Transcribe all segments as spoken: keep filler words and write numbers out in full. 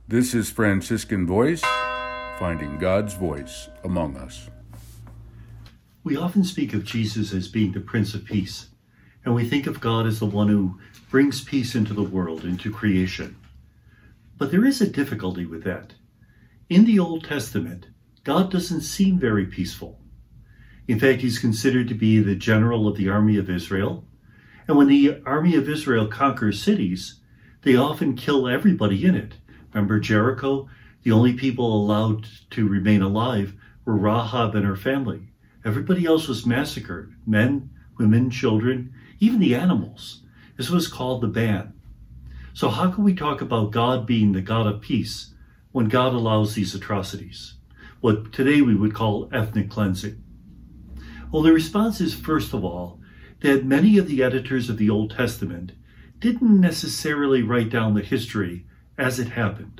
This is Franciscan Voice, finding God's voice among us. We often speak of Jesus as being the Prince of Peace, and we think of God as the one who brings peace into the world, into creation. But there is a difficulty with that. In the Old Testament, God doesn't seem very peaceful. In fact, he's considered to be the general of the army of Israel. And when the army of Israel conquers cities, they often kill everybody in it. Remember Jericho? The only people allowed to remain alive were Rahab and her family. Everybody else was massacred. Men, women, children, even the animals. This was called the ban. So how can we talk about God being the God of peace when God allows these atrocities? What today we would call ethnic cleansing. Well, the response is, first of all, that many of the editors of the Old Testament didn't necessarily write down the history as it happened.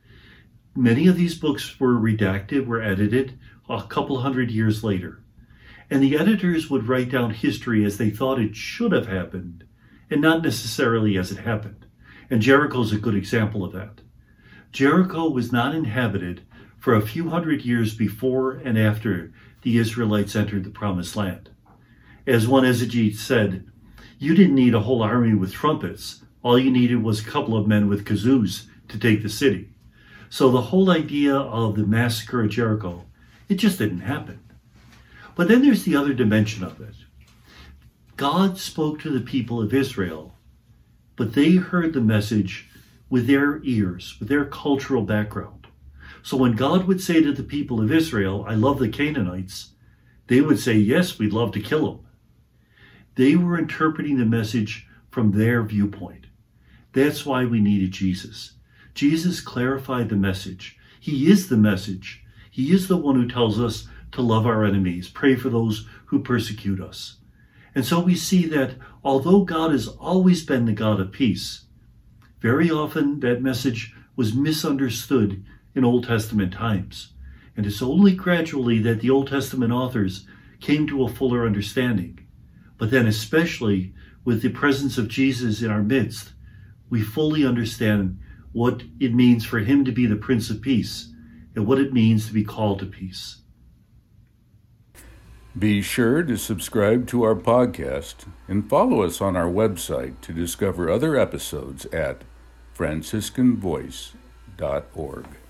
Many of these books were redacted, were edited a couple hundred years later. And the editors would write down history as they thought it should have happened, and not necessarily as it happened. And Jericho is a good example of that. Jericho was not inhabited for a few hundred years before and after the Israelites entered the Promised Land. As one exegete said, you didn't need a whole army with trumpets. All you needed was a couple of men with kazoos to take the city. So the whole idea of the massacre of Jericho, it just didn't happen. But then there's the other dimension of it. God spoke to the people of Israel, but they heard the message with their ears, with their cultural background. So when God would say to the people of Israel, I love the Canaanites, they would say, yes, we'd love to kill them. They were interpreting the message from their viewpoint. That's why we needed Jesus. Jesus clarified the message. He is the message. He is the one who tells us to love our enemies, pray for those who persecute us. And so we see that although God has always been the God of peace, very often that message was misunderstood in Old Testament times. And it's only gradually that the Old Testament authors came to a fuller understanding. But then especially with the presence of Jesus in our midst, we fully understand what it means for him to be the Prince of Peace and what it means to be called to peace. Be sure to subscribe to our podcast and follow us on our website to discover other episodes at franciscan voice dot org.